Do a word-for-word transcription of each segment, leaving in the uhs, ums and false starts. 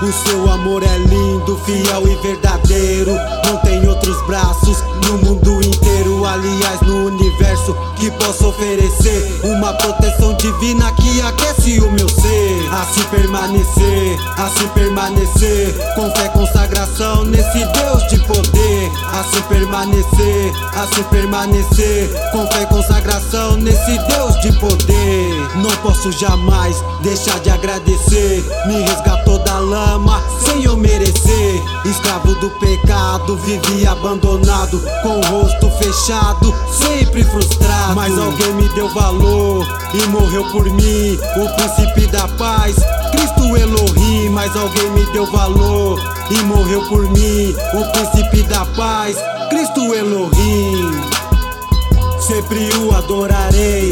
O seu amor é lindo, fiel e verdadeiro. Não tem outros braços no mundo inteiro, aliás no universo, que possa oferecer uma proteção divina que aquece o meu ser. Assim permanecer, assim permanecer, com fé e consagração nesse Deus de poder. Assim permanecer, assim permanecer, com fé e consagração nesse Deus de poder. Não posso jamais deixar de agradecer, me resgatou da lama sem eu merecer. Escravo do pecado, vivi abandonado, com o rosto fechado, sempre frustrado. Mas alguém me deu valor e morreu por mim, o príncipe da paz, Cristo Elohim. Mas alguém me deu valor e morreu por mim, o príncipe da paz, Cristo Elohim. Sempre o adorarei,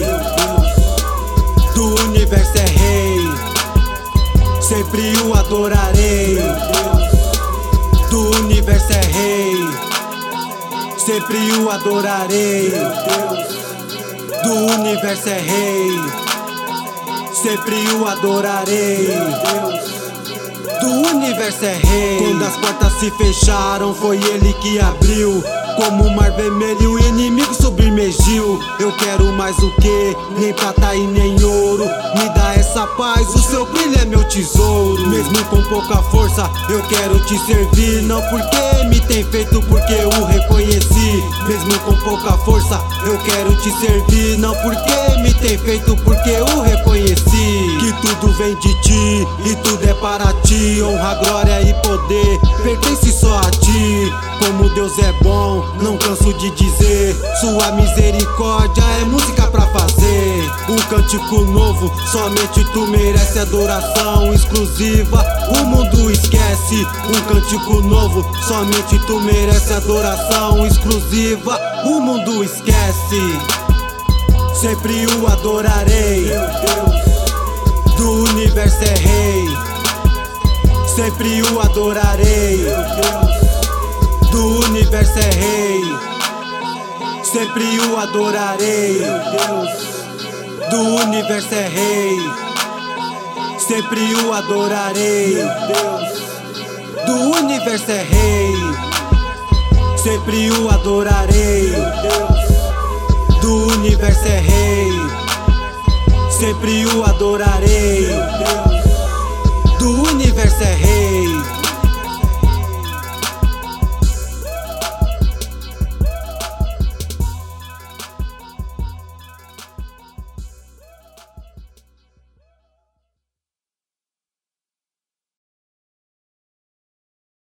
do universo é rei. Sempre o adorarei, do universo é rei. Sempre o adorarei, do universo é rei. Sempre o adorarei, do universo é rei. Quando as portas se fecharam, foi ele que abriu. Como o mar vermelho, o inimigo submergiu. Eu quero mais o que? Nem prata e nem ouro. Me dá essa paz, o seu brilho é meu tesouro. Mesmo com pouca força, eu quero te servir. Não porque me tem feito, porque eu reconheci. Mesmo com pouca força, eu quero te servir. Não porque me tem feito, porque eu reconheci. Que tudo vem de ti e tudo é para ti. Honra, glória e poder pertence só a ti. Como Deus é bom, não canso de dizer. Sua misericórdia é música pra fazer. Um cântico novo, somente tu merece adoração exclusiva, o mundo esquece. Um cântico novo, somente tu merece adoração exclusiva, o mundo esquece. Sempre o adorarei, do universo é rei. Sempre o adorarei, do universo é rei. Sempre o adorarei, do universo é rei. Sempre o adorarei, do universo é rei. Sempre o adorarei, do universo é rei. Sempre o adorarei, do universo é rei.